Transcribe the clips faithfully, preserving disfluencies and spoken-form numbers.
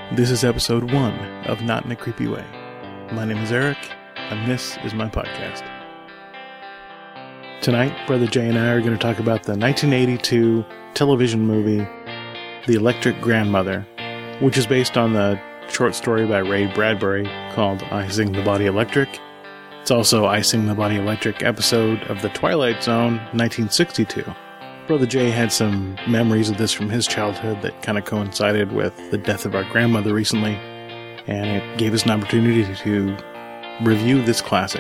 This is episode one of Not in a Creepy Way. My name is Eric, and this is my podcast. Tonight, Brother Jay and I are going to talk about the nineteen eighty-two television movie, The Electric Grandmother, which is based on the short story by Ray Bradbury called I Sing the Body Electric. It's also I Sing the Body Electric episode of The Twilight Zone, nineteen sixty-two. Brother Jay had some memories of this from his childhood that kind of coincided with the death of our grandmother recently, and it gave us an opportunity to review this classic.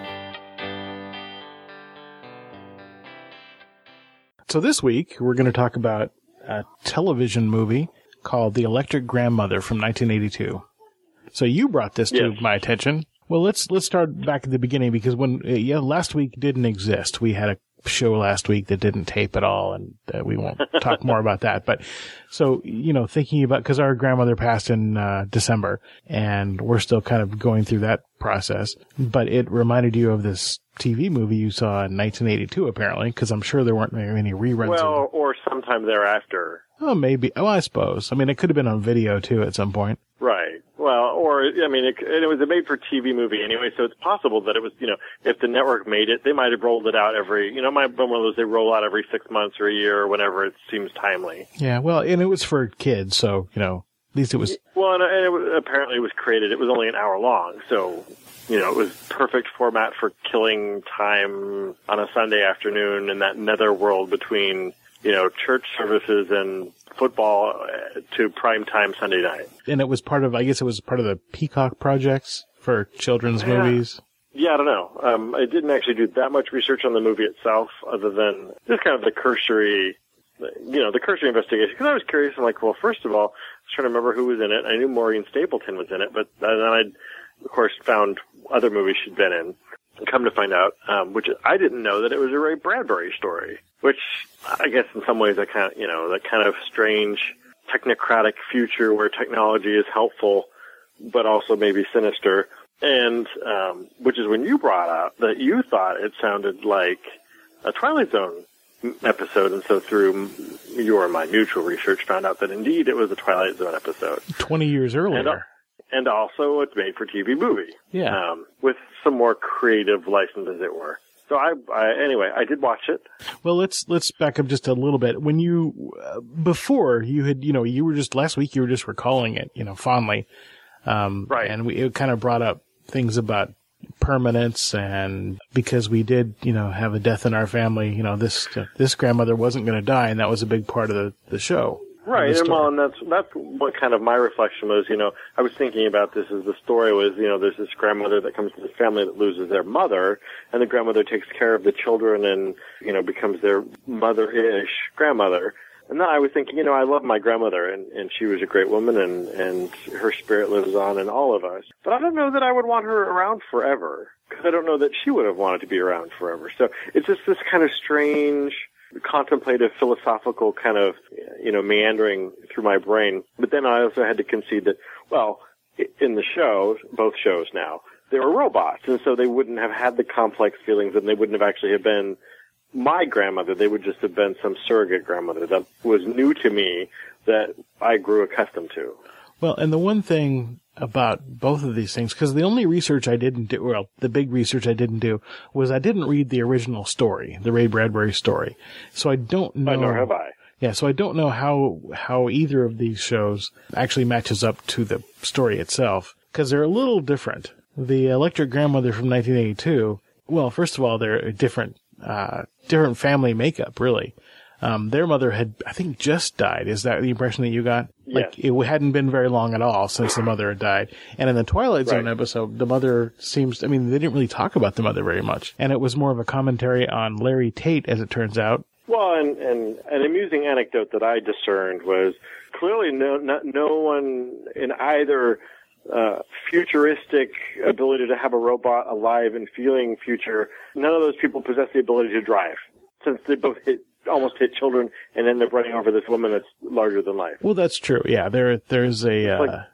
So this week, we're going to talk about a television movie called The Electric Grandmother from nineteen eighty-two. So you brought this to yes. my attention. Well, let's let's start back at the beginning, because when uh, yeah, last week didn't exist. We had a show last week that didn't tape at all, and uh, we won't talk more about that. But so, you know, thinking about, because our grandmother passed in uh, December, and we're still kind of going through that process. But it reminded you of this T V movie you saw in nineteen eighty-two, apparently, because I'm sure there weren't any reruns. Well, of or sometime thereafter. Oh, maybe. Oh, I suppose. I mean, it could have been on video, too, at some point. Right. Well, or, I mean, it, it was a made-for-T V movie anyway, so it's possible that it was, you know, if the network made it, they might have rolled it out every, you know, it might have been one of those they roll out every six months or a year or whenever it seems timely. Yeah, well, and it was for kids, so, you know, at least it was... Well, and, and it was, apparently it was created, it was only an hour long, so, you know, it was perfect format for killing time on a Sunday afternoon in that netherworld between, you know, church services and football to primetime Sunday night. And it was part of, I guess it was part of the Peacock projects for children's yeah. movies. Yeah, I don't know. Um, I didn't actually do that much research on the movie itself, other than just kind of the cursory, you know, the cursory investigation. Because I was curious. I'm like, well, first of all, I was trying to remember who was in it. I knew Maureen Stapleton was in it, but then I, of course, found other movies she'd been in. And come to find out, um, which I didn't know that it was a Ray Bradbury story, which I guess in some ways that kind of, you know, that kind of strange technocratic future where technology is helpful, but also maybe sinister. And, um, which is when you brought out that you thought it sounded like a Twilight Zone episode. And so through your and my mutual research found out that indeed it was a Twilight Zone episode. twenty years earlier. And, uh, and also it's made for T V movie. Yeah. Um, with some more creative license, as it were. So I, I, anyway, I did watch it. Well, let's, let's back up just a little bit. When you, uh, before you had, you know, you were just, last week you were just recalling it, you know, fondly. Um, right. And we, it kind of brought up things about permanence, and because we did, you know, have a death in our family, you know, this, uh, this grandmother wasn't going to die, and that was a big part of the, the show. Right, and well, and that's that's what kind of my reflection was. You know, I was thinking about this as the story was. You know, there's this grandmother that comes to this family that loses their mother, and the grandmother takes care of the children, and you know, becomes their mother-ish grandmother. And then I was thinking, you know, I love my grandmother, and and she was a great woman, and and her spirit lives on in all of us. But I don't know that I would want her around forever, because I don't know that she would have wanted to be around forever. So it's just this kind of strange, contemplative, philosophical kind of, you know, meandering through my brain. But then I also had to concede that, well, in the shows, both shows now, they were robots, and so they wouldn't have had the complex feelings, and they wouldn't have actually have been my grandmother. They would just have been some surrogate grandmother that was new to me, that I grew accustomed to. Well, and the one thing about both of these things, because the only research I didn't do, well, the big research I didn't do, was I didn't read the original story, the Ray Bradbury story. So I don't know. Nor have I. Yeah, so I don't know how, how either of these shows actually matches up to the story itself, because they're a little different. The Electric Grandmother from nineteen eighty-two, well, first of all, they're a different, uh, different family makeup, really. Um, their mother had, I think, just died. Is that the impression that you got? Yes. Like, it hadn't been very long at all since the mother had died. And in the Twilight Zone right. episode, the mother seems, I mean, they didn't really talk about the mother very much. And it was more of a commentary on Larry Tate, as it turns out. Well, and, and an amusing anecdote that I discerned was clearly no, no, no one in either uh, futuristic ability to have a robot alive and feeling future, none of those people possess the ability to drive, since they both hit almost hit children and end up running over this woman that's larger than life. Well, that's true. Yeah, there, there's a. Uh... Like,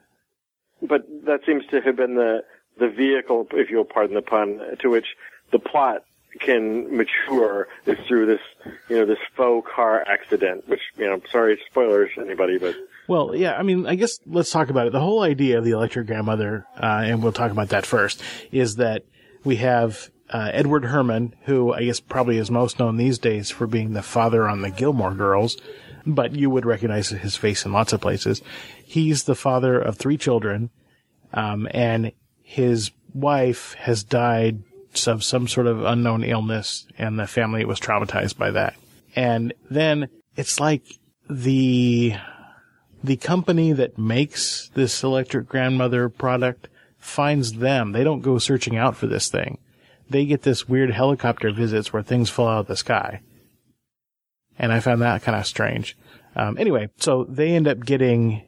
but that seems to have been the the vehicle, if you'll pardon the pun, to which the plot can mature is through this, you know, this faux car accident. Which, you know, sorry, spoilers, anybody, but Well, yeah, I mean, I guess let's talk about it. The whole idea of the electric grandmother, uh, and we'll talk about that first, is that we have uh, Edward Herrmann, who I guess probably is most known these days for being the father on the Gilmore Girls, but you would recognize his face in lots of places. He's the father of three children, um, and his wife has died of some sort of unknown illness, and the family was traumatized by that. And then it's like the... The company that makes this electric grandmother product finds them. They don't go searching out for this thing. They get this weird helicopter visits where things fall out of the sky. And I found that kind of strange. Um, anyway, so they end up getting,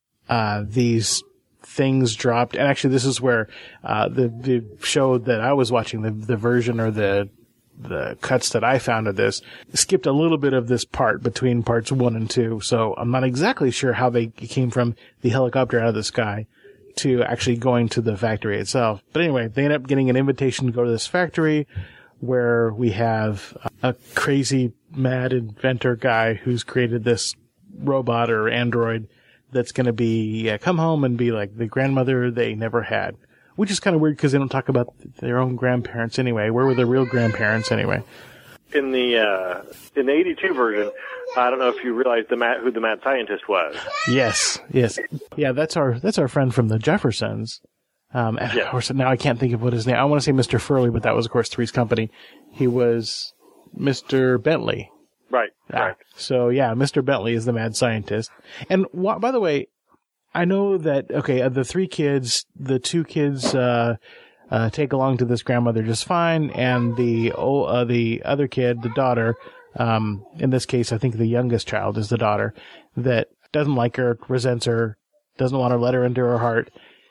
uh, these things dropped. And actually this is where, uh, the, the show that I was watching, the, the version or the, the cuts that I found of this skipped a little bit of this part between parts one and two. So I'm not exactly sure how they came from the helicopter out of the sky to actually going to the factory itself. But anyway, they end up getting an invitation to go to this factory where we have a crazy mad inventor guy who's created this robot or android that's going to be, yeah, come home and be like the grandmother they never had. Which is kind of weird because they don't talk about their own grandparents anyway. Where were their real grandparents anyway? In the uh, in the eighty-two version, I don't know if you realized the mad, who the mad scientist was. Yes, yes, yeah. That's our that's our friend from the Jeffersons. Um, and yeah. Of course, now I can't think of what his name. I want to say Mister Furley, but that was of course Three's Company. He was Mister Bentley. Right. Ah, right. So yeah, Mister Bentley is the mad scientist. And wh- by the way, I know that, okay, uh, the three kids, the two kids, uh, uh, take along to this grandmother just fine, and the, oh, uh, the other kid, the daughter, um, in this case, I think the youngest child is the daughter, that doesn't like her, resents her, doesn't want to let her into her heart,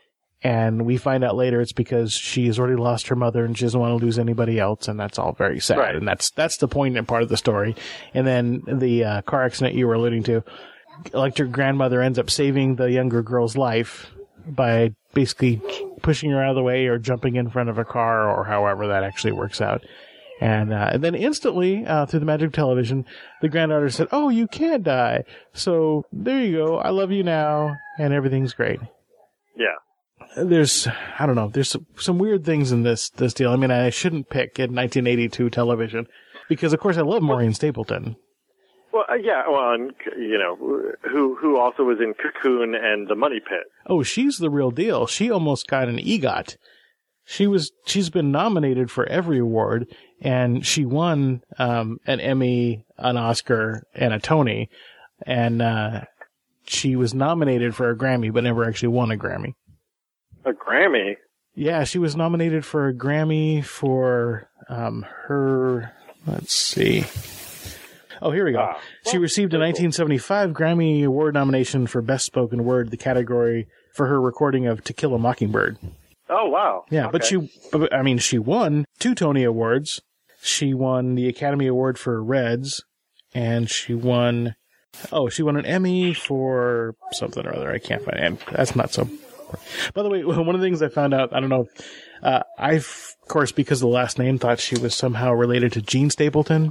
and we find out later it's because she's already lost her mother and she doesn't want to lose anybody else, and that's all very sad, right. And that's, that's the poignant part of the story. And then the, uh, car accident you were alluding to, electric grandmother ends up saving the younger girl's life by basically pushing her out of the way or jumping in front of a car or however that actually works out. And, uh, and then instantly, uh, through the magic of television, the granddaughter said, "Oh, you can't die. So there you go. I love you now." And everything's great. Yeah. There's, I don't know, there's some, some weird things in this, this deal. I mean, I shouldn't pick in nineteen eighty-two television because of course I love Maureen Stapleton. Well, uh, yeah, well, and, you know, who who also was in Cocoon and The Money Pit. Oh, she's the real deal. She almost got an EGOT. She was, she's been nominated for every award, and she won, um, an Emmy, an Oscar, and a Tony, and, uh, she was nominated for a Grammy, but never actually won a Grammy. A Grammy? Yeah, she was nominated for a Grammy for, um, her, let's see. Oh, here we go. Wow. She Well, received a nineteen seventy-five Grammy Award nomination for Best Spoken Word, the category for her recording of To Kill a Mockingbird. Oh, wow. Yeah, okay. but she, but, I mean, she won two Tony Awards. She won the Academy Award for Reds, and she won, oh, she won an Emmy for something or other. I can't find it. That's not so. By the way, one of the things I found out, I don't know, uh, I, of course, because of the last name, thought she was somehow related to Jean Stapleton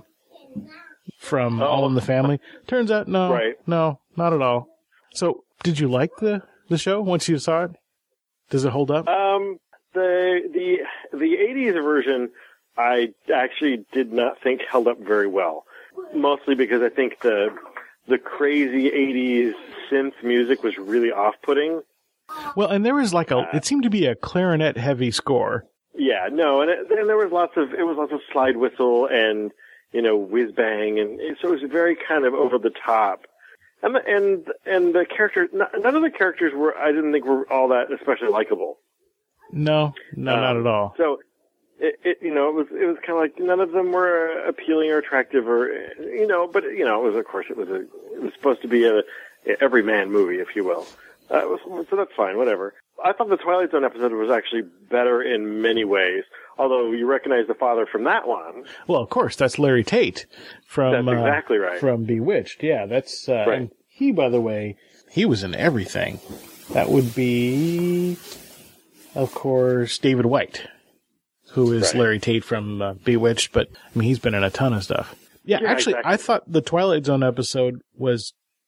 from oh. All in the Family. Turns out, no, Right. no, not at all. So, did you like the, the show once you saw it? Does it hold up? Um, the the the eighties version, I actually did not think held up very well. Mostly because I think the the crazy eighties synth music was really off-putting. Well, and there was like a, it seemed to be a clarinet heavy score. Yeah, no, and, it, and there was lots of, it was lots of slide whistle and, you know, whiz bang, and it, so it was very kind of over the top. And the, and, and the characters, none of the characters were, I didn't think were all that especially likable. No, no, um, not at all. So, it, it, you know, it was, it was kind of like none of them were appealing or attractive or, you know, but, you know, it was, of course, it was a, it was supposed to be a, a everyman movie, if you will. Uh, was, so that's fine, whatever. I thought the Twilight Zone episode was actually better in many ways, although you recognize the father from that one. Well, of course, that's Larry Tate from That's exactly right. uh, from Bewitched. Yeah, that's uh, right. And he, by the way, he was in everything. That would be, of course, David White, who is right. Larry Tate from uh, Bewitched. But I mean, he's been in a ton of stuff. Yeah, yeah actually, exactly. I thought the Twilight Zone episode was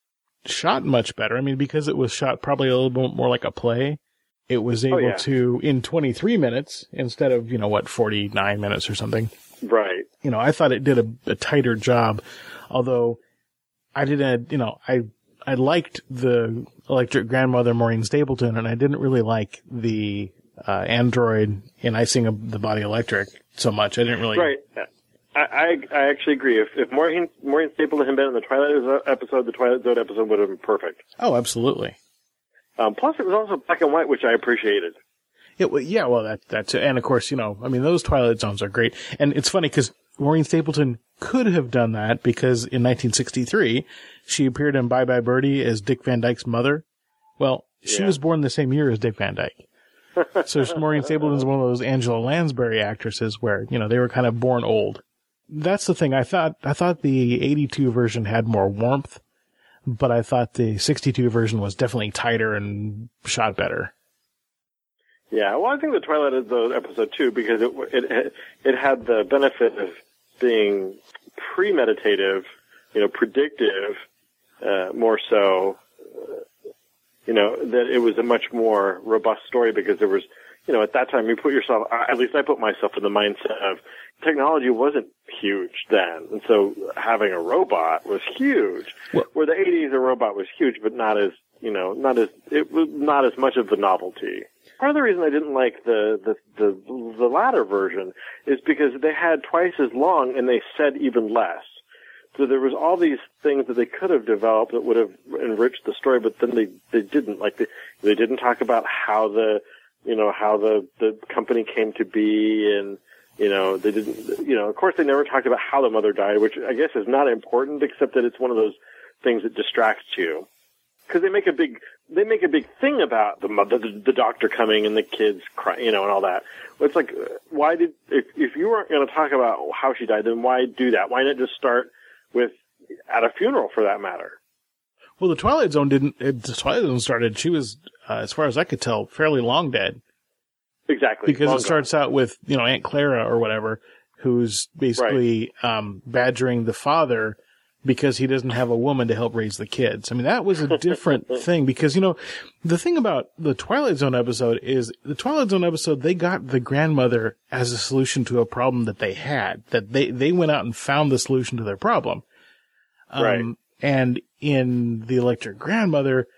shot much better. I mean, because it was shot probably a little bit more like a play, it was able oh, yeah. to, in twenty-three minutes, instead of, you know, what, forty-nine minutes or something. Right. You know, I thought it did a, a tighter job, although I didn't, you know, I, I liked the Electric Grandmother, Maureen Stapleton, and I didn't really like the, uh, android in Icing of the Body Electric so much. I didn't really. Right. I, I, I actually agree. If, if Maureen, Maureen Stapleton had been in the Twilight episode, the Twilight Zone episode would have been perfect. Oh, absolutely. Um, plus, it was also black and white, which I appreciated. It, yeah, well, that, that's it. And of course, you know, I mean, those Twilight Zones are great. And it's funny because Maureen Stapleton could have done that because in nineteen sixty-three, she appeared in Bye Bye Birdie as Dick Van Dyke's mother. Well, she yeah. was born the same year as Dick Van Dyke. So Maureen Stapleton's one of those Angela Lansbury actresses where, you know, they were kind of born old. That's the thing. I thought, I thought the eighty-two version had more warmth, but I thought the sixty-two version was definitely tighter and shot better. Yeah, well, I think the Twilight Zone episode too, because it it it had the benefit of being premeditative, you know, predictive, uh, more so. Uh, you know, that it was a much more robust story because there was, you know, at that time you put yourself, at least I put myself in the mindset of technology wasn't huge then, and so having a robot was huge. Well, where the eighties, a robot was huge, but not as, you know, not as it was not as much of the novelty. Part of the reason I didn't like the, the, the, the latter version is because they had twice as long and they said even less. So there was all these things that they could have developed that would have enriched the story, but then they, they didn't. Like they, they didn't talk about how the, you know, how the, the company came to be, and, you know, they didn't, you know, of course they never talked about how the mother died, which I guess is not important, except that it's one of those things that distracts you. Cause they make a big, they make a big thing about the mother, the, the doctor coming and the kids crying, you know, and all that. It's like, why did, if, if you weren't going to talk about how she died, then why do that? Why not just start with, at a funeral for that matter? Well, the Twilight Zone didn't, it, the Twilight Zone started, she was, uh, as far as I could tell, fairly long dead. Exactly. Because long it starts gone. out with, you know, Aunt Clara or whatever, who's basically, right. um, badgering the father because he doesn't have a woman to help raise the kids. I mean, that was a different thing because, you know, the thing about the Twilight Zone episode is the Twilight Zone episode, they got the grandmother as a solution to a problem that they had, that they, they went out and found the solution to their problem. Um, right. And in the Electric Grandmother,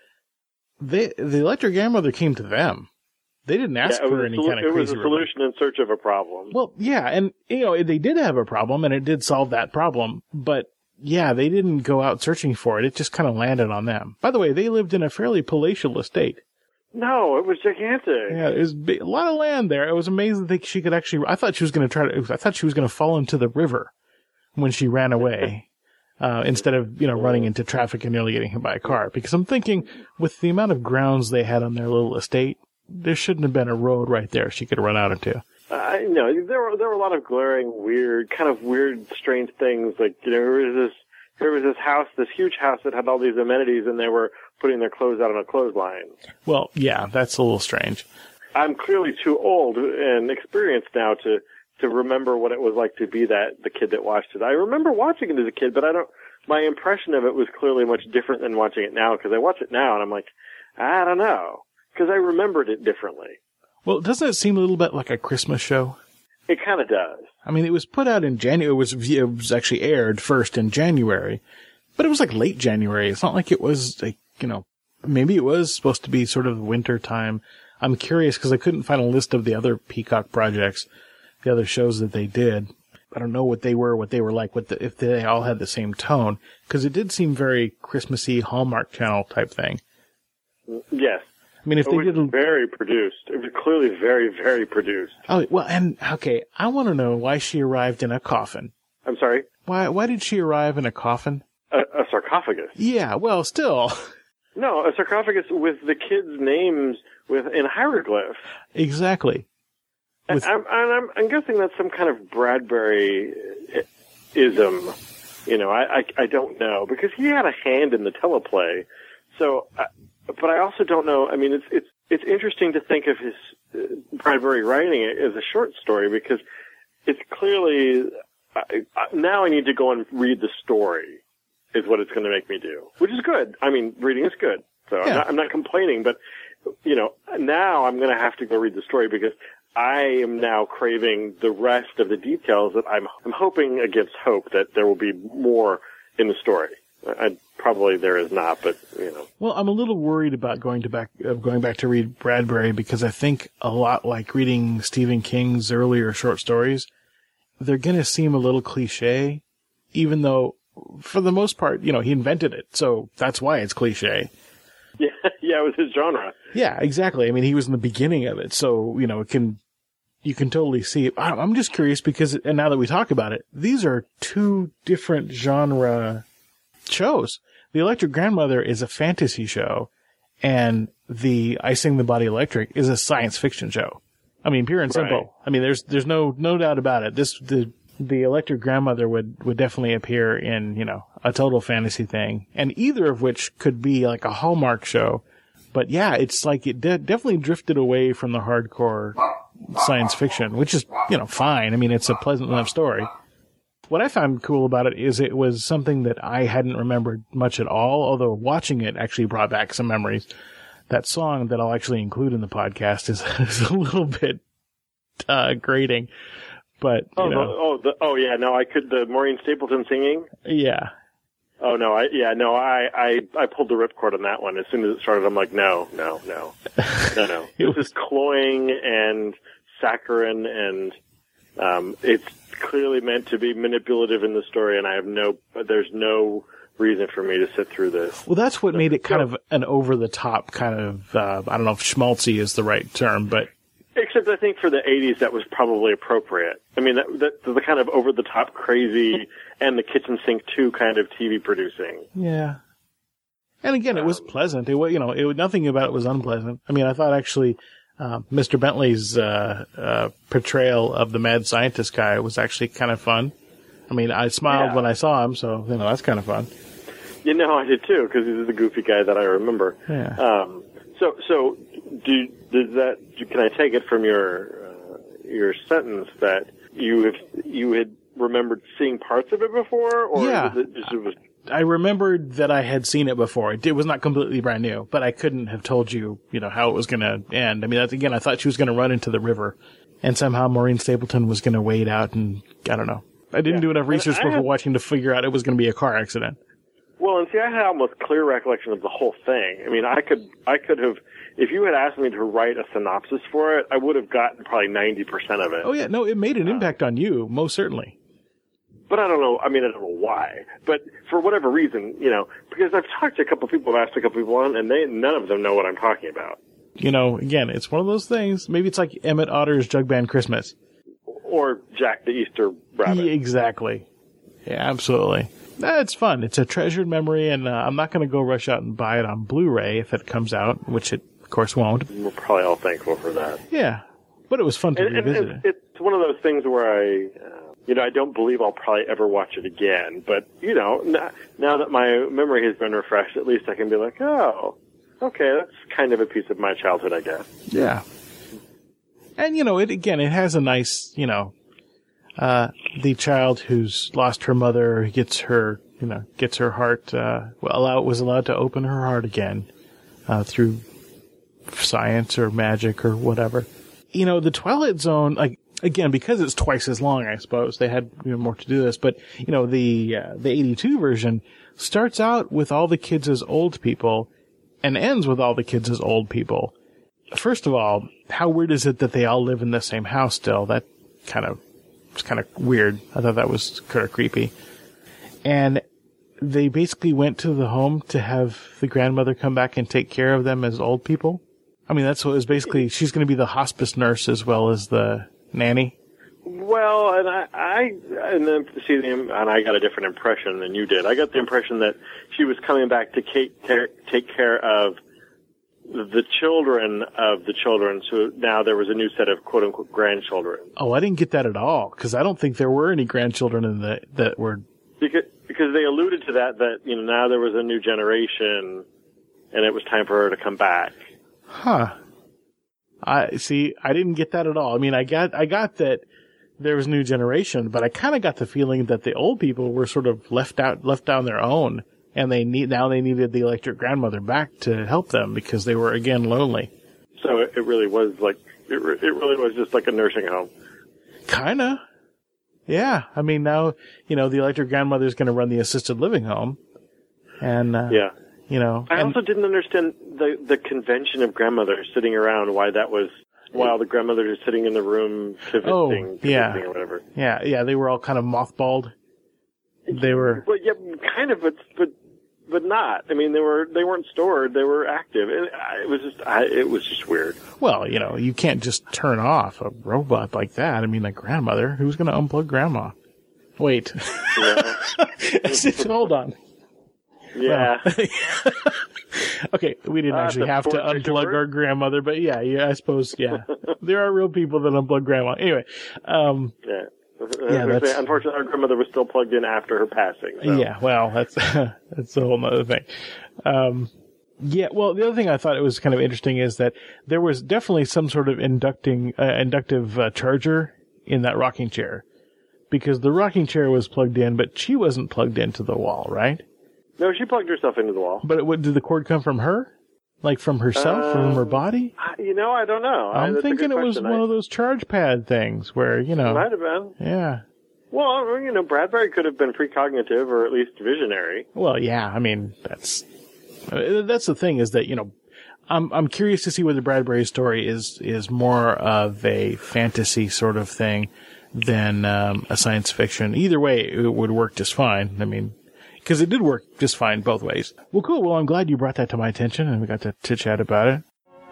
they, the Electric Grandmother came to them. They didn't ask yeah, for any solu- kind of It crazy was a solution in search of a problem. Well, yeah, and, you know, they did have a problem, and it did solve that problem, but, yeah, they didn't go out searching for it. It just kind of landed on them. By the way, they lived in a fairly palatial estate. No, it was gigantic. Yeah, it was a lot of land there. It was amazing that she could actually, I thought she was going to try to, I thought she was going to fall into the river when she ran away. Uh, instead of, you know, running into traffic and nearly getting hit by a car. Because I'm thinking, with the amount of grounds they had on their little estate, there shouldn't have been a road right there she could run out into. I know there were there were a lot of glaring, weird, kind of weird, strange things. Like, you know, there was this there was this house, this huge house that had all these amenities, and they were putting their clothes out on a clothesline. Well, yeah, that's a little strange. I'm clearly too old and experienced now to to remember what it was like to be that the kid that watched it. I remember watching it as a kid, but I don't. My impression of it was clearly much different than watching it now, because I watch it now and I'm like, I don't know, because I remembered it differently. Well, doesn't it seem a little bit like a Christmas show? It kind of does. I mean, it was put out in January. It was, it was actually aired first in January, but it was like late January. It's not like it was like, you know, maybe it was supposed to be sort of winter time. I'm curious because I couldn't find a list of the other Peacock projects, the other shows that they did. I don't know what they were, what they were like, what the, if they all had the same tone, because it did seem very Christmassy Hallmark Channel type thing. Yes. I mean, if it they was did very produced, it was clearly very, very produced. Oh well, and okay, I want to know why she arrived in a coffin. I'm sorry. Why? Why did she arrive in a coffin? A, a sarcophagus. Yeah. Well, still. No, a sarcophagus with the kids' names with in hieroglyphs. Exactly. With... I'm, I'm, I'm guessing that's some kind of Bradbury-ism. You know, I, I, I don't know, because he had a hand in the teleplay. So, I, but I also don't know. I mean, it's it's it's interesting to think of his uh, Bradbury writing it as a short story, because it's clearly uh, now I need to go and read the story is what it's going to make me do, which is good. I mean, reading is good, so Yeah. I'm, not, I'm not complaining. But you know, now I'm going to have to go read the story because I am now craving the rest of the details that I'm I'm hoping against hope that there will be more in the story. I, probably there is not, but you know. Well, I'm a little worried about going to back uh, going back to read Bradbury because I think a lot like reading Stephen King's earlier short stories, they're going to seem a little cliche, even though for the most part, you know, he invented it, so that's why it's cliche. Yeah, yeah, it was his genre. Yeah, exactly. I mean, he was in the beginning of it, so you know, it can you can totally see it. I'm just curious because, and now that we talk about it, these are two different genre shows. The Electric Grandmother is a fantasy show, and the I Sing the Body Electric is a science fiction show. I mean, pure and simple. Right. I mean, there's there's no no doubt about it. This the the Electric Grandmother would would definitely appear in, you know, a total fantasy thing, and either of which could be like a Hallmark show. But yeah, it's like it de- definitely drifted away from the hardcore science fiction, which is, you know, fine. I mean, it's a pleasant enough story. What I found cool about it is it was something that I hadn't remembered much at all, although watching it actually brought back some memories. That song that I'll actually include in the podcast is, is a little bit uh, grating, but you Oh, know, the, oh, the, oh, yeah. No, I could. The Maureen Stapleton singing. yeah, Oh no, I yeah no, I I I pulled the ripcord on that one as soon as it started. I'm like, no, no, no, no, no. It This was- is cloying and saccharine, and um, it's clearly meant to be manipulative in the story. And I have no, there's no reason for me to sit through this. well, that's what made it kind of an over the top kind of. Uh, I don't know if schmaltzy is the right term, but Except I think for the eighties that was probably appropriate. I mean, that, that the kind of over the top crazy and the kitchen sink two kind of T V producing. yeah. And again, it was pleasant. It was, you know, it nothing about it was unpleasant. I mean, I thought actually, uh, Mister Bentley's uh, uh, portrayal of the mad scientist guy was actually kind of fun. I mean, I smiled Yeah. when I saw him, so you know that's kind of fun. You know, I did too, because he's the goofy guy that I remember. Yeah. Um, so, so do does that? Can I take it from your uh, your sentence that you have you had remembered seeing parts of it before, or Yeah. was it just, it was, I remembered that I had seen it before. It, it was not completely brand new, but I couldn't have told you, you know, how it was going to end. I mean, that's, again, I thought she was going to run into the river, and somehow Maureen Stapleton was going to wade out, and I don't know. I didn't Yeah. do enough research And I before had- watching to figure out it was going to be a car accident. well, and see, I had almost clear recollection of the whole thing. I mean, I could I could have, if you had asked me to write a synopsis for it, I would have gotten probably ninety percent of it. Oh yeah, no, it made an impact on you, most certainly. But I don't know. I mean, I don't know why. But for whatever reason, you know, because I've talked to a couple of people, I've asked a couple of people, and they none of them know what I'm talking about. You know, again, it's one of those things. Maybe it's like Emmett Otter's Jug Band Christmas. Or Jack the Easter Rabbit. Yeah, exactly. Yeah, absolutely. Nah, it's fun. It's a treasured memory, and uh, I'm not going to go rush out and buy it on Blu-ray if it comes out, which it, of course, won't. We're probably all thankful for that. Yeah, but it was fun to And, and revisit it's, it. it's one of those things where I, uh, you know, I don't believe I'll probably ever watch it again. But, you know, n- now that my memory has been refreshed, at least I can be like, oh, okay, that's kind of a piece of my childhood, I guess. Yeah. And, you know, it again, it has a nice, you know, uh, the child who's lost her mother gets her, you know, gets her heart, uh, well, allow, was allowed to open her heart again, uh, through science or magic or whatever. You know, the Twilight Zone, like, again, because it's twice as long, I suppose, they had, you know, more to do this, but, you know, the, uh, the eighty-two version starts out with all the kids as old people and ends with all the kids as old people. First of all, how weird is it that they all live in the same house still? That kind of, it's kind of weird. I thought that was kind of creepy. And they basically went to the home to have the grandmother come back and take care of them as old people. I mean, that's what it was basically, she's going to be the hospice nurse as well as the nanny. Well, and I, I and then see the, and I got a different impression than you did. I got the impression that she was coming back to take care, take care of the children of the children. So now there was a new set of quote unquote grandchildren. Oh, I didn't get that at all, because I don't think there were any grandchildren in the, that were, Because, because they alluded to that, that, you know, now there was a new generation and it was time for her to come back. huh. I see, I didn't get that at all. I mean, I got, I got that there was a new generation, but I kind of got the feeling that the old people were sort of left out, left on their own. And they need now they needed the electric grandmother back to help them because they were again lonely. So it, it really was like it. Re- it really was just like a nursing home. Kinda, yeah. I mean, now you know the electric grandmother is going to run the assisted living home, and uh, yeah, you know. I and, also didn't understand the the convention of grandmothers sitting around. Why that was while the grandmother is sitting in the room pivoting, oh, pivoting yeah. or whatever. Yeah, yeah. They were all kind of mothballed. They were. Well, yeah, kind of, but but but not. I mean, they were they weren't stored. They were active. It, it was just I, it was just weird. Well, you know, you can't just turn off a robot like that. I mean, like grandmother, who's going to unplug grandma? Wait, Yeah. hold on. Yeah. Well, okay, we didn't Uh, actually the have to portrait unplug over? our grandmother, but yeah, yeah, I suppose, yeah, there are real people that unplug grandma. Anyway, um, Yeah. Yeah, that's- Unfortunately, our grandmother was still plugged in after her passing. So. yeah, well, that's that's a whole nother thing. Um, yeah, well, the other thing I thought it was kind of interesting is that there was definitely some sort of inducting, uh, inductive uh, charger in that rocking chair, because the rocking chair was plugged in, but she wasn't plugged into the wall, right? No, she plugged herself into the wall. But it, what, did the cord come from her? Like from herself, from her Um, body? I- You know, I don't know. I- I'm that's a thinking good it was question. one I- of those charge pad things where, you know, Might have been. yeah. Well, you know, Bradbury could have been precognitive or at least visionary. Well, yeah, I mean, that's, uh, that's the thing is that, you know, I'm, I'm curious to see whether Bradbury's story is, is more of a fantasy sort of thing than, um, a science fiction. Either way, it would work just fine. I mean, because it did work just fine both ways. Well, cool. Well, I'm glad you brought that to my attention and we got to chit chat about it.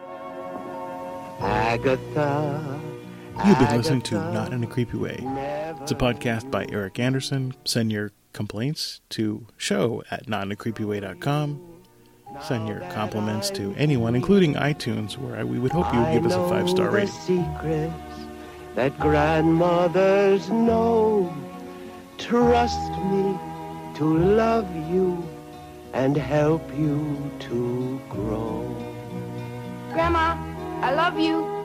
Agatha. You've been listening to Not in a Creepy Way. It's a podcast by Eric Anderson. Send your complaints to show at not in a creepy way dot com. Send your compliments to anyone, including iTunes, where we would hope you would give us a five-star rating. Secrets that grandmothers know. Trust me to love you and help you to grow. Grandma, I love you.